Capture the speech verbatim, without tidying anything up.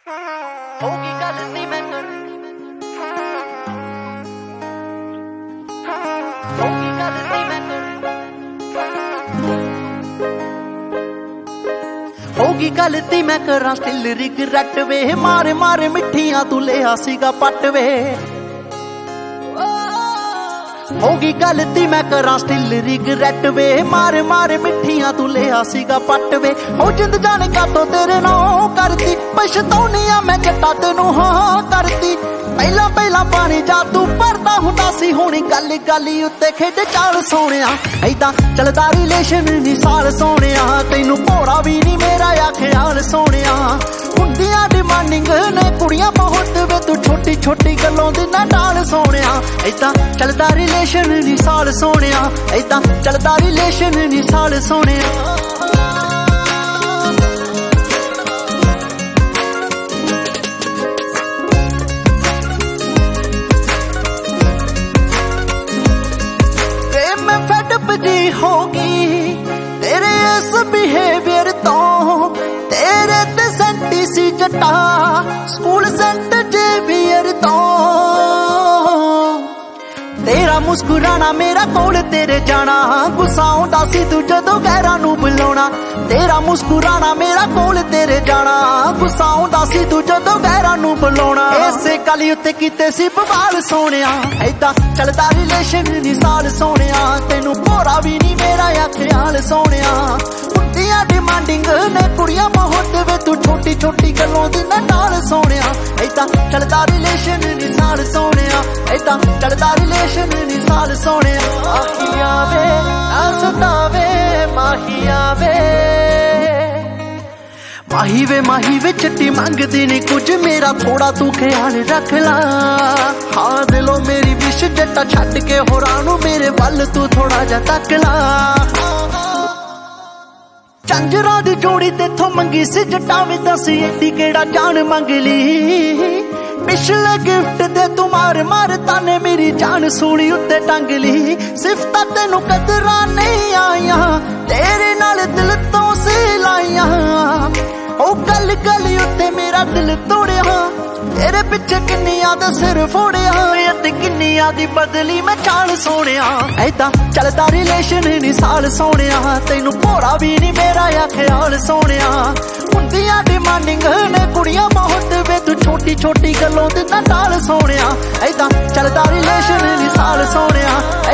ਹੋਗੀ ਗੱਲ ਨੀ ਮੈਂ ਕਰ ਹੋਗੀ ਗੱਲ ਨੀ ਮੈਂ ਕਰ ਹੋਗੀ ਗੱਲ ਤੀ ਮੈਂ ਕਰਾਂ ਸਟਿਲ ਰਿਗਰੈਟ ਵੇ ਮਾਰੇ ਮਾਰੇ ਮਿੱਠੀਆਂ ਤੂੰ ਲਿਆ ਸੀਗਾ ਪੱਟ ਵੇ ਹੋਗੀ ਗੱਲ ਤੀ ਮੈਂ ਕਰਾਂ ਸਟਿਲ ਰਿਗਰੈਟ ਵੇ ਮਾਰੇ ਮਾਰੇ ਮਿੱਠੀਆਂ ਤੂੰ ਲਿਆ ਸੀਗਾ ਪੱਟ ਵੇ ਹੋ ਜਿੰਦ ਜਾਣੇ ਕਾਤੋਂ ਤੇਰੇ ਨਾਲ ਕਰਦੀ ਪਛਤਾਉਣੀ ਆ ਮੈਂ ਜੱਟਾ ਤੈਨੂੰ ਹਾਂ ਕਰਦੀ ਪਹਿਲਾਂ ਪਹਿਲਾਂ ਪਾਣੀ ਜਾ ਤੂੰ ਭਰਦਾ ਹੁੰਦਾ ਸੀ ਹੁਣੀ ਗੱਲ ਗਾਲੀ ਉੱਤੇ ਖੇਡ ਚਾਲ ਸੋਹਣਿਆ ਐਦਾਂ ਚੱਲਦਾ ਰਿਲੇਸ਼ਨ ਨੀ ਸਾਲ ਸੋਹਣਿਆ ਤੈਨੂੰ ਭੋਰਾ ਵੀ ਨੀ ਮੇਰਾ ਆ ਖਿਆਲ ਸੋਹਣਿਆ ਹੁੰਦੀਆਂ ਡਿਮਾਂਡਿੰਗ ਨੇ ਕੁੜੀਆਂ ਬਹੁਤ ਵੇ ਤੂੰ ਛੋਟੀ ਛੋਟੀ ਗੱਲੋਂ ਦੀ ਨਾ ਟਾਲ ਸੋਹਣਿਆ ਐਦਾਂ ਚੱਲਦਾ ਰਿਲੇਸ਼ਨ ਨੀ ਸਾਲ ਸੋਹਣਿਆ ਐਦਾਂ ਚੱਲਦਾ ਰਿਲੇਸ਼ਨ ਨੀ ਸਾਲ ਸੋਹਣਿਆ ਜੀ ਹੋਗੀ ਤੇਰੇ ਇਸ ਬਿਹੇਵੀਅਰ ਤੋਂ ਤੇਰੇ ਤੇ ਸੈਂਟੀ ਸੀ ਜੱਟਾ ਸਕੂਲ ਸੈਂਟ ਜੇਵੀਅਰ ਤੋਂ ਤੇਰਾ ਮੁਸਕਰਾਣਾ ਮੇਰਾ ਕੋਲ ਤੇਰੇ ਜਾਣਾ ਗੁੱਸਾ ਆਉਂਦਾ ਸੀ ਤੂੰ ਜਦੋਂ ਗਹਿਰਾਂ ਨੂੰ ਬੁਲਾਉਣਾ ਤੇਰਾ ਮੁਸਕਰਾਣਾ ਮੇਰਾ ਕੋਲ ਤੇਰੇ ਜਾਣਾ ਗੁੱਸਾ ਆਉਂਦਾ ਸੀ ਤੂੰ ਜਦੋਂ ਗਹਿਰਾਂ ਨੂੰ ਬੁਲਾਉਣਾ ਇਸੇ ਗੱਲ ਉੱਤੇ ਕੀਤੇ ਸੀ ਬਵਾਲ ਸੋਹਣਿਆ ਐਦਾਂ ਚੱਲਦਾ ਰਿਲੇਸ਼ਨ ਨੀ ਸਾਲ ਸੋਹਣਿਆ ਤੈਨੂੰ ਭੋਰਾ ਵੀ ਨੀ ਮੇਰਾ ਆ ਖਿਆਲ ਸੋਹਣਿਆ ਹੁੰਦੀਆਂ ਡਿਮਾਂਡਿੰਗ ਨੇ ਕੁੜੀਆਂ ਬਹੁਤ ਵੇ ਤੂੰ ਛੋਟੀ ਛੋਟੀ ਗੱਲੋਂ ਦੀ ਨਾ ਨਾਲ ਸੋਹਣਿਆ ਐਦਾਂ ਚੱਲਦਾ ਰਿਲੇਸ਼ਨ ਨੀ ਸਾਲ ਸੋਹਣਿਆ ਐਦਾਂ ਚੱਲਦਾ ਰਿਲੇਸ਼ਨ ਨੀ ਸਾਲ ਸੋਹਣਿਆ ਮਾਹੀਆ ਵੇ ਹੱਸਦਾ ਵੇ ਮਾਹੀਆ ਵੇ ਮਾਹੀ ਵੇ ਮਾਹੀ ਵੇ ਚਿੱਟੀ ਮੰਗਦੀ ਨੀ ਕੁਝ ਮੇਰਾ ਥੋੜਾ ਤੂੰ ਖਿਆਲ ਰੱਖ ਲਾ ਹਾਂ ਦਿਲੋਂ ਮੇਰੀ ਵਿਸ਼ ਜੱਟਾ ਛੱਡ ਕੇ ਹੋਰਾਂ ਨੂੰ ਮੇਰੇ ਵੱਲ ਤੂੰ ਥੋੜਾ ਜਿਹਾ ਤੱਕ ਲਾ ਝੰਜਰਾਂ ਦੀ ਜੋੜੀ ਤੇਥੋਂ ਮੰਗੀ ਸੀ ਜੱਟਾ ਵੀ ਦੱਸੀ ਏਡੀ ਕਿਹੜਾ ਜਾਨ ਮੰਗ ਲਈ ਪਿਛਲੇ ਗਿਫਟ ਦੇ ਤੂੰ ਮਾਰ ਮਾਰ ਤਾਨੇ ਮੇਰੀ ਜਾਨ ਸੂਲੀ ਉੱਤੇ ਟੰਗ ਲਈ ਸਿਫਤਾਂ ਤੈਨੂੰ ਕਦਰਾਂ ਨਹੀਂ ਆਈਆਂ ਤੇਰੇ ਨਾਲ ਦਿਲ ਤੋਂ ਸੀ ਲਾਈਆਂ ਉਹ ਗੱਲ ਗੱਲ ਉੱਤੇ ਮੇਰਾ ਦਿਲ ਤੋੜਿਆ ਤੇਰੇ ਪਿੱਛੇ ਕਿੰਨੀਆਂ ਦਾ ਸਿਰ ਫੋੜਿਆ ਤੇ ਕਿੰਨੀਆਂ ਦੀ ਬਦਲੀ ਮੈਂ ਚਾਲ ਸੋਹਣਿਆ ਐਦਾਂ ਚੱਲਦਾ ਰਿਲੇਸ਼ਨ ਨੀ ਸਾਲ ਸੋਹਣਿਆ ਤੈਨੂੰ ਭੋਰਾ ਵੀ ਨੀ ਮੇਰਾ ਆ ਖਿਆਲ ਸੋਹਣਿਆ ਹੁੰਦੀਆਂ ਡਿਮਾਂਡਿੰਗ ਨੇ ਕੁੜੀਆਂ ਬਹੁਤ ਵੇ ਤੂੰ ਛੋਟੀ ਛੋਟੀ ਗੱਲੋਂ ਦੀ ਨਾ ਟਾਲ ਸੋਹਣਿਆ ਐਦਾਂ ਚੱਲਦਾ ਰਿਲੇਸ਼ਨ ਨੀ ਸਾਲ ਸੋਹਣਿਆ